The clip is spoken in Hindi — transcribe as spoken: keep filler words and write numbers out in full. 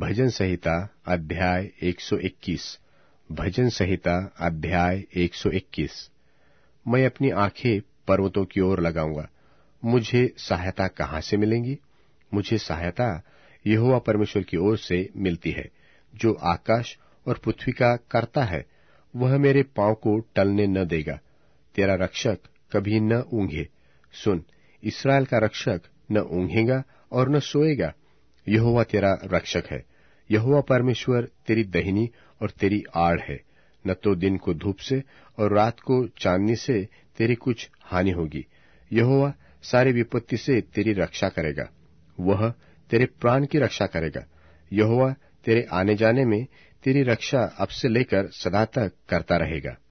भजन संहिता अध्याय एक सौ इक्कीस। भजन संहिता अध्याय एक सौ इक्कीस। मैं अपनी आंखें पर्वतों की ओर लगाऊंगा, मुझे सहायता कहां से मिलेंगी? मुझे सहायता यहोवा परमेश्वर की ओर से मिलती है, जो आकाश और पृथ्वी का कर्ता है। वह मेरे पांव को टलने न देगा। तेरा रक्षक कभी न ऊंघे। सुन, इस्राएल का रक्षक न ऊंघेगा और न सोएगा। यहोवा तेरा रक्षक है। यहोवा परमेश्वर तेरी दहिनी और तेरी आड़ है। न तो दिन को धूप से और रात को चांदनी से तेरी कुछ हानि होगी। यहोवा सारी विपत्ति से तेरी रक्षा करेगा। वह तेरे प्राण की रक्षा करेगा। यहोवा तेरे आने जाने में तेरी रक्षा अब से लेकर सदा तक करता रहेगा।